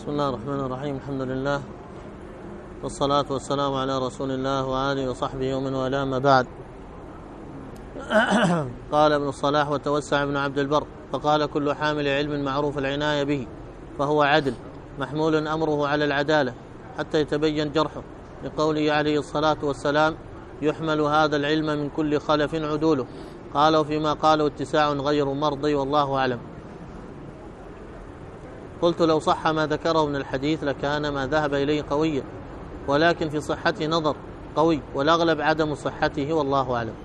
بسم الله الرحمن الرحيم. الحمد لله والصلاة والسلام على رسول الله وآله وصحبه ومن والاه، ما بعد. قال ابن الصلاح: وتوسع ابن عبد البر فقال: كل حامل علم معروف العناية به فهو عدل محمول أمره على العدالة حتى يتبين جرحه، لقوله عليه الصلاة والسلام: يحمل هذا العلم من كل خلف عدوله. قالوا فيما قالوا اتساع غير مرضي، والله أعلم. قلت: لو صح ما ذكره من الحديث لكان ما ذهب إليه قويا، ولكن في صحته نظر قوي، والأغلب عدم صحته، والله أعلم.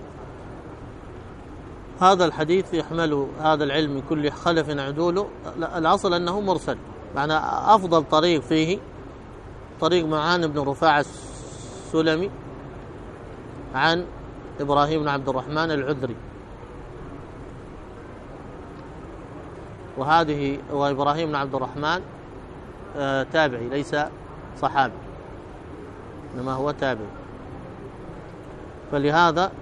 هذا الحديث يحمل هذا العلم من كل خلف عدوله، الأصل أنه مرسل، معنى أفضل طريق فيه طريق معان بن رفاعة السلمي عن إبراهيم بن عبد الرحمن العذري، وإبراهيم بن عبد الرحمن تابعي ليس صحابي، إنما هو تابعي. فلهذا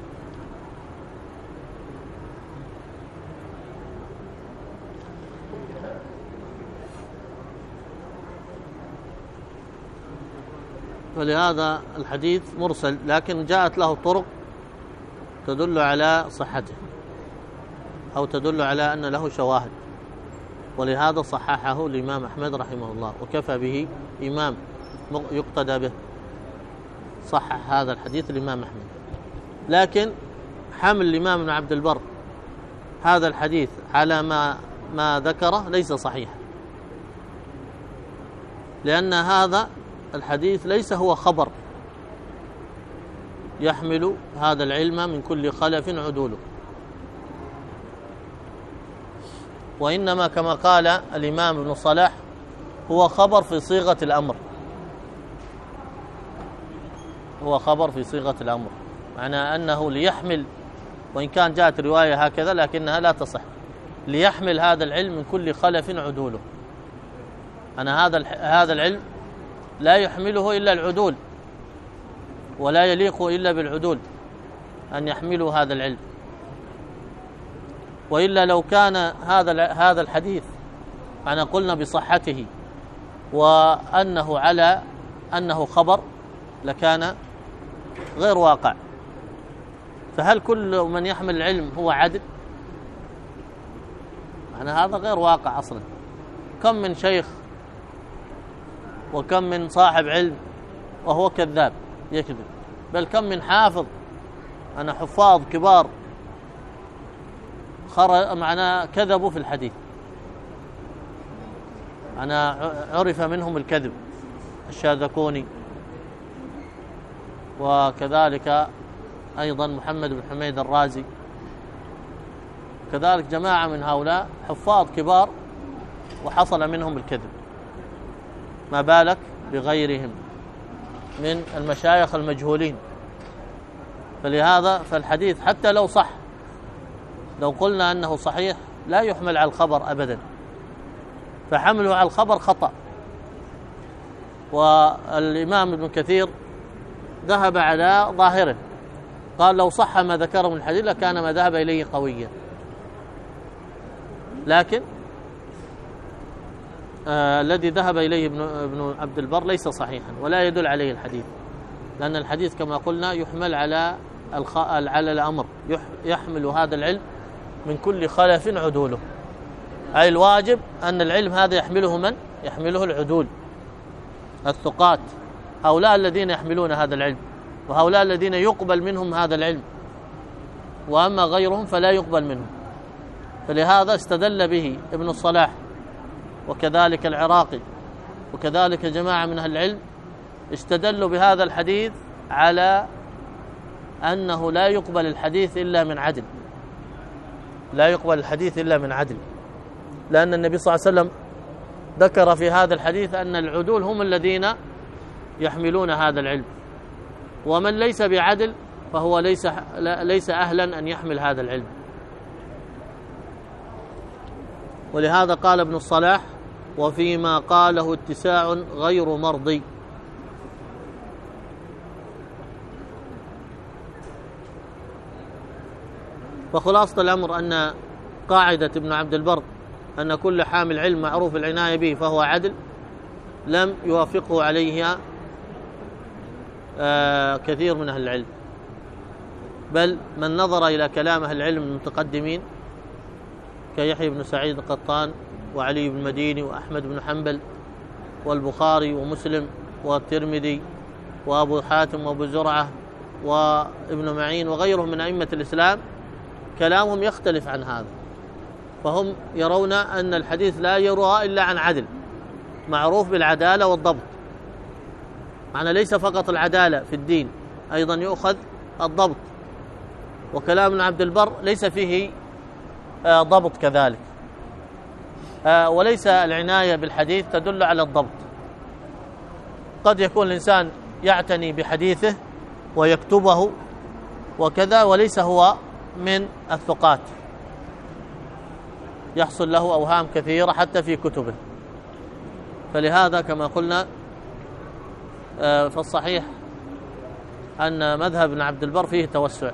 الحديث مرسل، لكن جاءت له طرق تدل على صحته أو تدل على أن له شواهد، ولهذا صححه الإمام أحمد رحمه الله، وكفى به إمام يقتدى به. صحح هذا الحديث الإمام أحمد، لكن حمل الإمام ابن عبد البر هذا الحديث على ما ذكره ليس صحيحا، لأن هذا الحديث ليس هو خبر يحمل هذا العلم من كل خلف عدوله، وإنما كما قال الإمام ابن الصلاح هو خبر في صيغة الأمر، هو خبر في صيغة الأمر، معنى أنه ليحمل، وإن كان جاءت رواية هكذا لكنها لا تصح، ليحمل هذا العلم من كل خلف عدوله. أنا هذا العلم لا يحمله إلا العدول، ولا يليق إلا بالعدول أن يحملوا هذا العلم، وإلا لو كان هذا الحديث أنا قلنا بصحته وأنه على أنه خبر لكان غير واقع. فهل كل من يحمل العلم هو عدل؟ معنى هذا غير واقع أصلا. كم من شيخ وكم من صاحب علم وهو كذاب يكذب، بل كم من حافظ، أنا حفاظ كبار معناه كذبوا في الحديث، أنا عرف منهم الكذب، الشاذكوني، وكذلك أيضا محمد بن حميد الرازي، كذلك جماعة من هؤلاء حفاظ كبار وحصل منهم الكذب، ما بالك بغيرهم من المشايخ المجهولين. فلهذا فالحديث حتى لو صح، لو قلنا أنه صحيح، لا يحمل على الخبر أبدا، فحمله على الخبر خطأ. والإمام ابن كثير ذهب على ظاهره، قال: لو صح ما ذكره من الحديث لكان ما ذهب إليه قويا، لكن الذي ذهب إليه ابن عبد البر ليس صحيحا ولا يدل عليه الحديث، لأن الحديث كما قلنا يحمل على الأمر، يحمل هذا العلم من كل خلف عدوله، أي الواجب أن العلم هذا يحمله من؟ يحمله العدول الثقات، هؤلاء الذين يحملون هذا العلم، وهؤلاء الذين يقبل منهم هذا العلم، وأما غيرهم فلا يقبل منهم. فلهذا استدل به ابن الصلاح وكذلك العراقي وكذلك جماعة من أهل العلم، استدلوا بهذا الحديث على أنه لا يقبل الحديث إلا من عدل، لا يقبل الحديث إلا من عدل، لأن النبي صلى الله عليه وسلم ذكر في هذا الحديث أن العدول هم الذين يحملون هذا العلم، ومن ليس بعدل فهو ليس أهلا أن يحمل هذا العلم. ولهذا قال ابن الصلاح: وفيما قاله اتساع غير مرضي. فخلاصة الأمر أن قاعدة ابن عبد البر أن كل حامل علم معروف العناية به فهو عدل لم يوافقه عليها كثير من أهل العلم، بل من نظر إلى كلام أهل العلم المتقدمين كيحيى بن سعيد القطان وعلي بن المديني وأحمد بن حنبل والبخاري ومسلم والترمذي وأبو حاتم وأبو زرعة وابن معين وغيرهم من أئمة الإسلام، كلامهم يختلف عن هذا. فهم يرون أن الحديث لا يروى إلا عن عدل معروف بالعدالة والضبط، معنى ليس فقط العدالة في الدين، أيضا يؤخذ الضبط. وكلام ابن عبد البر ليس فيه ضبط كذلك، وليس العناية بالحديث تدل على الضبط. قد يكون الإنسان يعتني بحديثه ويكتبه وكذا وليس هو من الثقات، يحصل له أوهام كثيرة حتى في كتبه. فلهذا كما قلنا فالصحيح أن مذهب ابن عبد البر فيه توسع،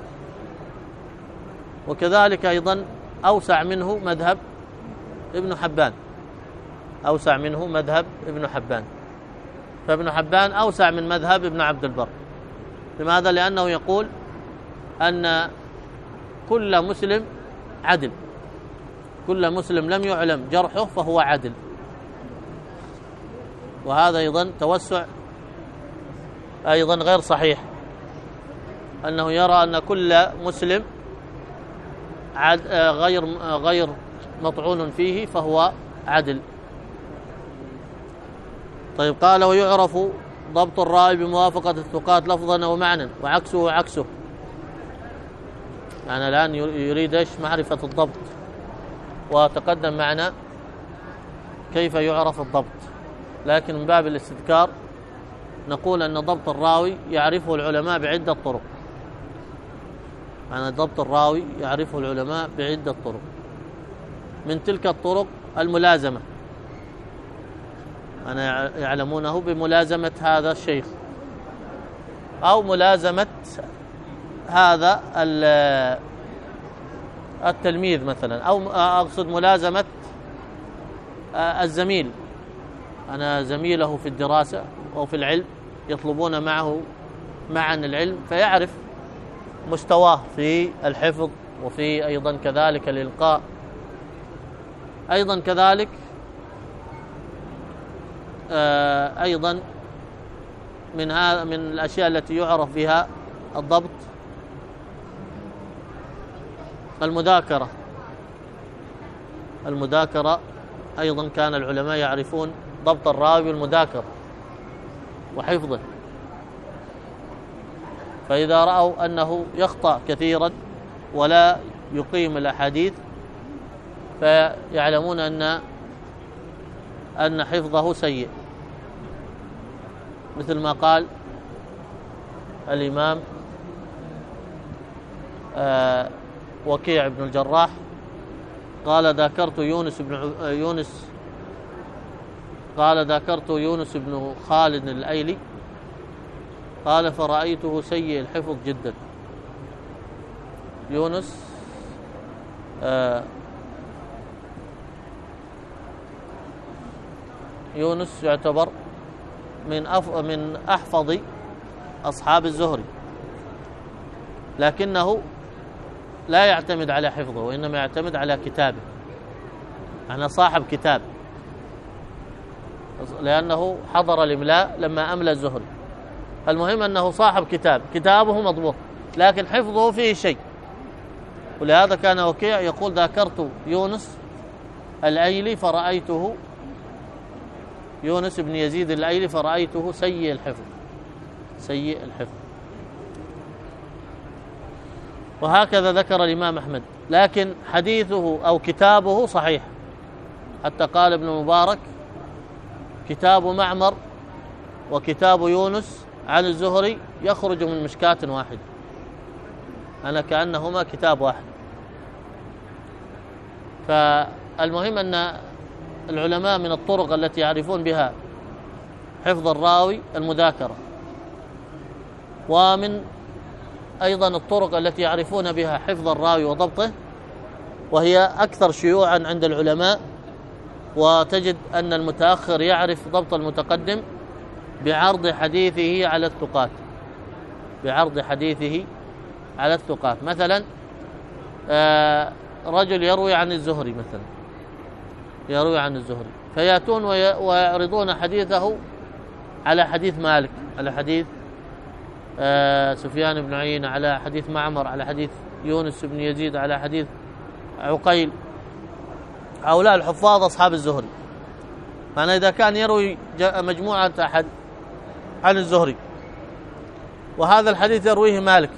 وكذلك أيضا أوسع منه مذهب ابن حبان، أوسع منه مذهب ابن حبان. فابن حبان أوسع من مذهب ابن عبد البر. لماذا؟ لأنه يقول أن كل مسلم عدل، كل مسلم لم يعلم جرحه فهو عدل. وهذا أيضا توسع أيضا غير صحيح، أنه يرى أن كل مسلم غير مطعون فيه فهو عدل. طيب، قال ويعرف ضبط الراوي بموافقة الثقات لفظا ومعنى وعكسه عكسه. يعني الآن يريد ايش؟ معرفة الضبط، وتقدم معنا كيف يعرف الضبط، لكن من باب الاستذكار نقول أن ضبط الراوي يعرفه العلماء بعدة طرق. يعني ضبط الراوي يعرفه العلماء بعدة طرق، من تلك الطرق الملازمة، أنا يعلمونه بملازمة هذا الشيخ أو ملازمة هذا التلميذ مثلا، أو أقصد ملازمة الزميل، أنا زميله في الدراسة أو في العلم، يطلبون معا العلم، فيعرف مستواه في الحفظ وفي أيضا كذلك الإلقاء. أيضا كذلك أيضا من الأشياء التي يعرف بها الضبط المذاكرة أيضا كان العلماء يعرفون ضبط الراوي بالمذاكرة وحفظه، فإذا رأوا أنه يخطأ كثيرا ولا يقيم الأحاديث فيعلمون أن حفظه سيء، مثل ما قال الإمام وكيع بن الجراح، قال ذاكرت يونس بن خالد الأيلي، قال فرأيته سيء الحفظ جدا. يونس يعتبر من أحفظ أصحاب الزهري، لكنه لا يعتمد على حفظه وإنما يعتمد على كتابه، يعني صاحب كتاب، لأنه حضر الإملاء لما أملى الزهري. المهم أنه صاحب كتابه مضبوط، لكن حفظه فيه شيء. ولهذا كان وكيع يقول ذاكرت يونس الأيلي فرأيته، يونس بن يزيد الأيلي فرأيته سيء الحفظ. وهكذا ذكر الإمام أحمد، لكن حديثه أو كتابه صحيح، حتى قال ابن مبارك كتاب معمر وكتاب يونس عن الزهري يخرج من مشكاة واحد، أنا كأنهما كتاب واحد. فالمهم أن العلماء من الطرق التي يعرفون بها حفظ الراوي المذاكرة، ومن أيضا الطرق التي يعرفون بها حفظ الراوي وضبطه، وهي أكثر شيوعا عند العلماء، وتجد أن المتأخر يعرف ضبط المتقدم بعرض حديثه على الثقات، بعرض حديثه على الثقات. مثلا رجل يروي عن الزهري، مثلا يروي عن الزهري، فيأتون ويعرضون حديثه على حديث مالك، على حديث سفيان بن عيينة، على حديث معمر، على حديث يونس بن يزيد، على حديث عقيل. هؤلاء الحفاظ أصحاب الزهري. معنى إذا كان يروي مجموعة أحد عن الزهري وهذا الحديث يرويه مالك،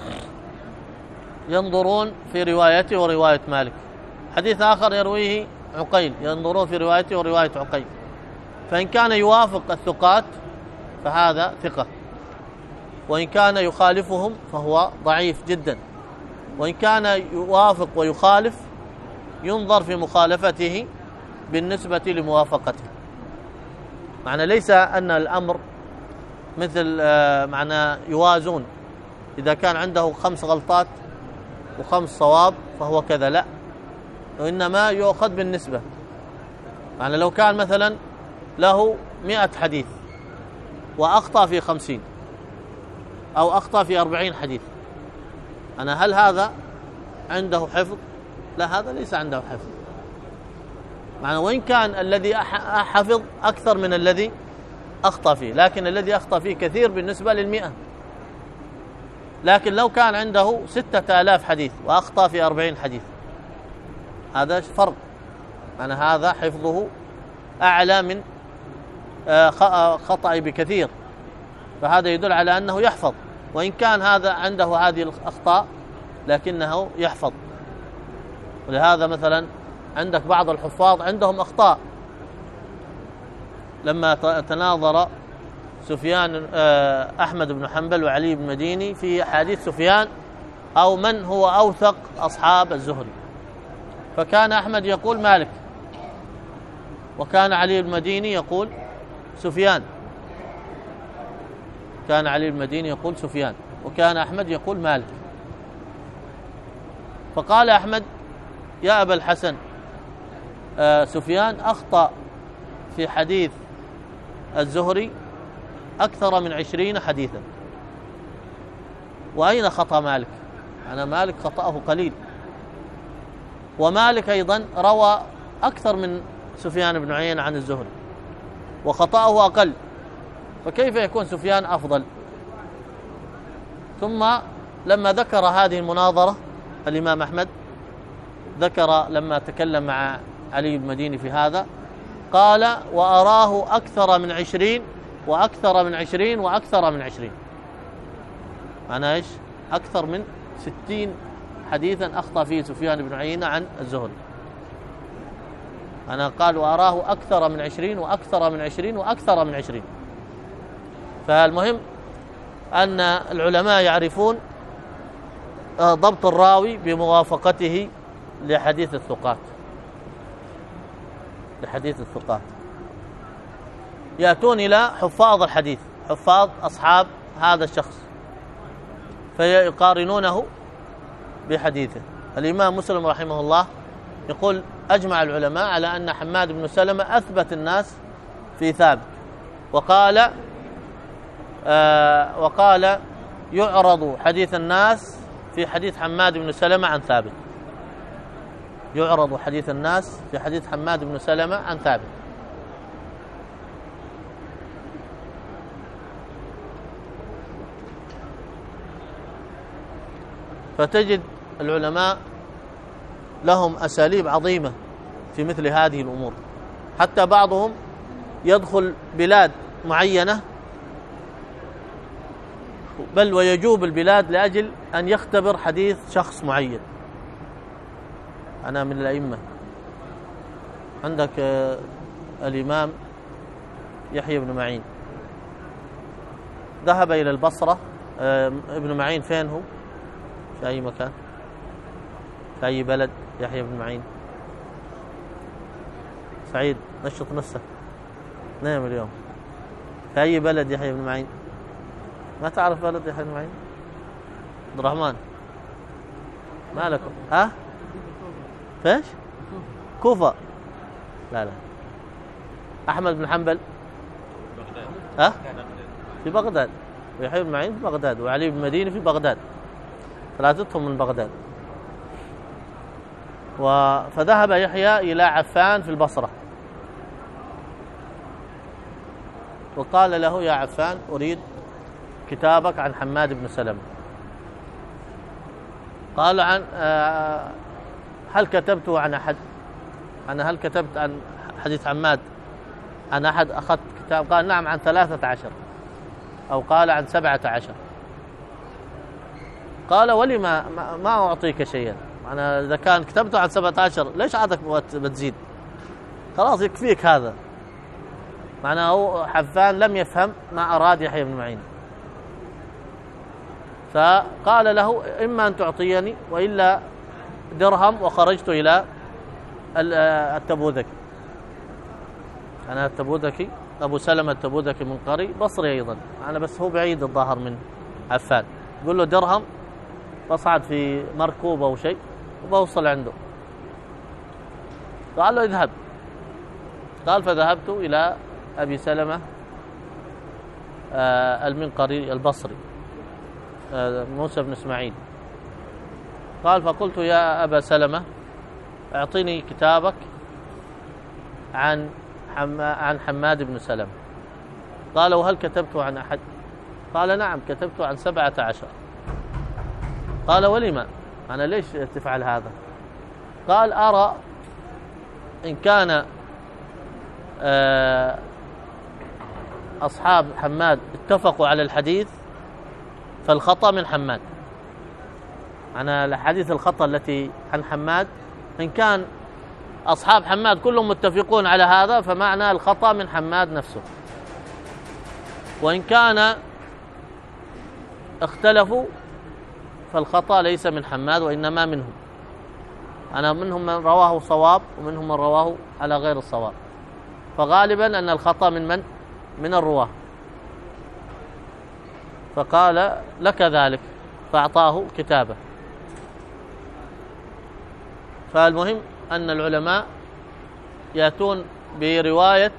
ينظرون في روايته ورواية مالك. حديث آخر يرويه عقيل، ينظرون في روايته ورواية عقيل. فإن كان يوافق الثقات فهذا ثقة، وإن كان يخالفهم فهو ضعيف جدا، وإن كان يوافق ويخالف ينظر في مخالفته بالنسبة لموافقته. معنى ليس أن الأمر مثل معنى يوازون، إذا كان عنده 5 غلطات و5 صواب فهو كذا، لا، وإنما يؤخذ بالنسبة. معنى لو كان مثلا له 100 حديث وأخطأ في 50 أو أخطأ في 40 حديث، هل هذا عنده حفظ؟ لا، هذا ليس عنده حفظ. معنى وإن كان الذي حفظ أكثر من الذي أخطأ فيه، لكن الذي أخطأ فيه كثير بالنسبة لل100. لكن لو كان عنده 6000 حديث وأخطأ في 40 حديث، هذا فرق. معنى هذا حفظه أعلى من خطأ بكثير، فهذا يدل على أنه يحفظ، وإن كان هذا عنده هذه الأخطاء لكنه يحفظ. ولهذا مثلا عندك بعض الحفاظ عندهم أخطاء. لما تناظر سفيان أحمد بن حنبل وعلي بن مديني في حديث سفيان أو من هو أوثق أصحاب الزهري، فكان أحمد يقول مالك، وكان علي بن مديني يقول سفيان، كان علي بن مديني يقول سفيان، وكان أحمد يقول مالك. فقال أحمد: يا أبا الحسن، سفيان أخطأ في حديث الزهري أكثر من 20 حديثا، وأين خطأ مالك؟ أنا مالك خطأه قليل، ومالك أيضا روى أكثر من سفيان بن عيينة عن الزهري وخطأه أقل، فكيف يكون سفيان أفضل؟ ثم لما ذكر هذه المناظرة الإمام أحمد ذكر لما تكلم مع علي بن مديني في هذا، قال: وأراه أكثر من 20 وأكثر من 20 وأكثر من 20. معناه إيش؟ أكثر من 60 حديثا أخطأ فيه سفيان بن عيينة عن الزهري. أنا قال: وأراه أكثر من 20 وأكثر من 20 وأكثر من 20. فالمهم أن العلماء يعرفون ضبط الراوي بموافقته لحديث الثقات، لحديث الثقات. يأتون إلى حفاظ الحديث، حفاظ أصحاب هذا الشخص، فيقارنونه بحديثه. الإمام مسلم رحمه الله يقول: أجمع العلماء على أن حماد بن سلمة أثبت الناس في ثابت، وقال يعرض حديث الناس في حديث حماد بن سلمة عن ثابت، يعرض حديث الناس في حديث حماد بن سلمة عن ثابت. فتجد العلماء لهم أساليب عظيمة في مثل هذه الأمور، حتى بعضهم يدخل بلاد معينة بل ويجوب البلاد لأجل أن يختبر حديث شخص معين. أنا من الأئمة عندك الإمام يحيى بن معين ذهب إلى البصرة. ابن معين فين هو؟ في أي مكان؟ في أي بلد يحيى بن معين؟ سعيد نشط نفسك، نام اليوم. في أي بلد يحيى بن معين؟ ما تعرف بلد يحيى بن معين؟ عبد الرحمن ما لكم؟ ها؟ فيش؟ كوفة. لا لا. أحمد بن حنبل ها؟ في بغداد، ويحيى بن معين في بغداد، وعلي بن مديني في بغداد، ثلاثتهم من بغداد. فذهب يحيى إلى عفان في البصرة وقال له: يا عفان، أريد كتابك عن حماد بن سلمة. قال: هل كتبته عن أحد؟ هل كتبت عن حديث حماد عن أحد أخذت كتاب؟ قال: نعم، عن 13، أو قال عن 17. قال: ولما ما أعطيك شيئا؟ أنا إذا كان كتبته عن 17 ليش عادك بتزيد؟ خلاص يكفيك هذا. معناه حفان لم يفهم ما أراد يحيى بن معين، فقال له: إما أن تعطيني وإلا درهم. وخرجت إلى التبوذكي. أنا التبوذكي أبو سلمة التبوذكي من قري بصري أيضا، أنا بس هو بعيد الظاهر من عفان. يقول له درهم، بصعد في مركوب أو شيء وبوصل عنده. قال له: اذهب. قال: فذهبت إلى أبي سلمة المنقري البصري، موسى بن إسماعيل. قال: فقلت: يا أبا سلمة، أعطني كتابك عن حماد بن سلمة. قال: وهل كتبت عن أحد؟ قال: نعم، كتبت عن 17. قال: ولما؟ أنا ليش تفعل هذا؟ قال: أرى إن كان أصحاب حماد اتفقوا على الحديث فالخطأ من حماد. أنا الحديث الخطأ التي عن حماد، إن كان أصحاب حماد كلهم متفقون على هذا فمعنى الخطأ من حماد نفسه، وإن كان اختلفوا فالخطأ ليس من حماد وإنما منهم. أنا منهم من رواه صواب ومنهم من رواه على غير الصواب، فغالبا أن الخطأ من الرواه. فقال: لك ذلك، فأعطاه كتابه. فالمهم أن العلماء يأتون برواية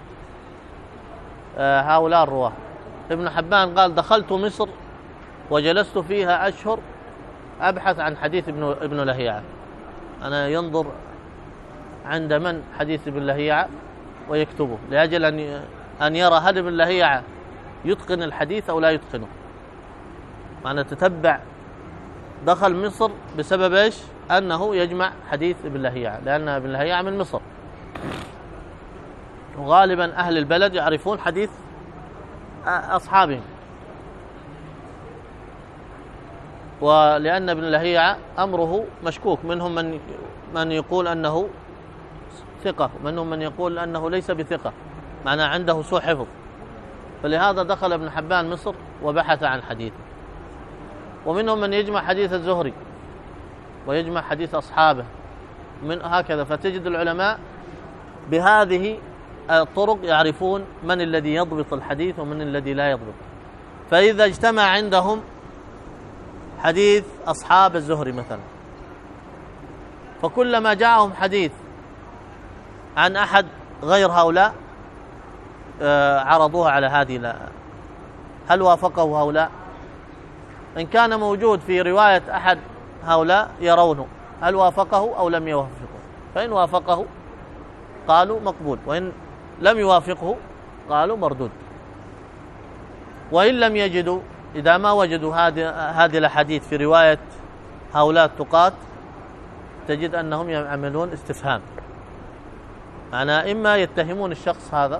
هؤلاء الرواه. ابن حبان قال: دخلت مصر وجلست فيها أشهر أبحث عن حديث ابن لهيعة. أنا ينظر عند من حديث ابن لهيعة ويكتبه لأجل أن يرى هل ابن لهيعة يتقن الحديث أو لا يتقنه. معنى تتبع. دخل مصر بسبب إيش؟ أنه يجمع حديث ابن لهيعة، لأن ابن لهيعة من مصر، وغالبا أهل البلد يعرفون حديث أصحابهم. ولأن ابن لهيعة أمره مشكوك، منهم من يقول أنه ثقة، ومنهم من يقول أنه ليس بثقة، معناه عنده سوء حفظ. فلهذا دخل ابن حبان مصر وبحث عن حديثه. ومنهم من يجمع حديث الزهري ويجمع حديث أصحابه من هكذا. فتجد العلماء بهذه الطرق يعرفون من الذي يضبط الحديث ومن الذي لا يضبط. فإذا اجتمع عندهم حديث أصحاب الزهري مثلا، فكلما جاءهم حديث عن أحد غير هؤلاء عرضوها على هذه، هل وافقه هؤلاء؟ إن كان موجود في رواية أحد هؤلاء يرونه هل وافقه أو لم يوافقه، فإن وافقه قالوا مقبول، وإن لم يوافقه قالوا مردود. وإن لم يجدوا، إذا ما وجدوا هذه الأحاديث في رواية هؤلاء الثقات، تجد أنهم يعملون استفهام. معنى إما يتهمون الشخص هذا،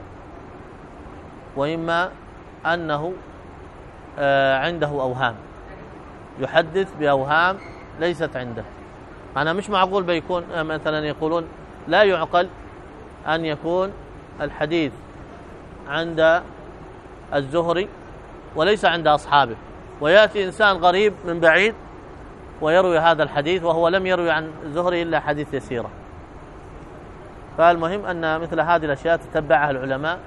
وإما أنه عنده أوهام، يحدث بأوهام ليست عنده. معنى مش معقول بيكون مثلا يقولون لا يعقل أن يكون الحديث عند الزهري وليس عند أصحابه، ويأتي إنسان غريب من بعيد ويروي هذا الحديث وهو لم يروي عن الزهري إلا حديث يسيرة. فالمهم أن مثل هذه الأشياء تتبعها العلماء،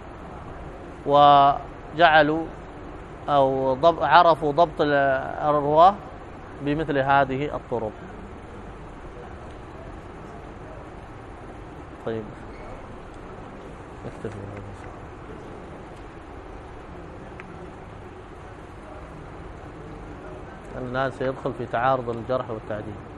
وجعلوا أو عرفوا ضبط الرواه بمثل هذه الطرق. طيب. نكتفي بهذا. الآن سيدخل في تعارض الجرح والتعديل.